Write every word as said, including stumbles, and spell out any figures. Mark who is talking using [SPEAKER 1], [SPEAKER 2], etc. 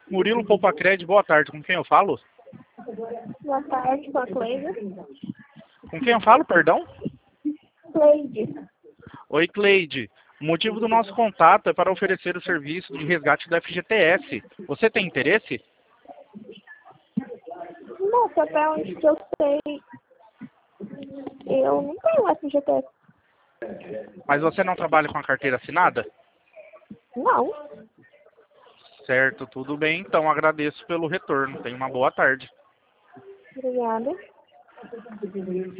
[SPEAKER 1] Murilo Poupacred, boa tarde. Com quem eu falo?
[SPEAKER 2] Boa tarde, com a Cleide.
[SPEAKER 1] Com quem eu falo, perdão?
[SPEAKER 2] Cleide.
[SPEAKER 1] Oi, Cleide. O motivo do nosso contato é para oferecer o serviço de resgate do F G T S. Você tem interesse?
[SPEAKER 2] Nossa, até onde que eu sei, eu não tenho F G T S.
[SPEAKER 1] Mas você não trabalha com a carteira assinada?
[SPEAKER 2] Não.
[SPEAKER 1] Certo, tudo bem. Então agradeço pelo retorno. Tenha uma boa tarde.
[SPEAKER 2] Obrigada.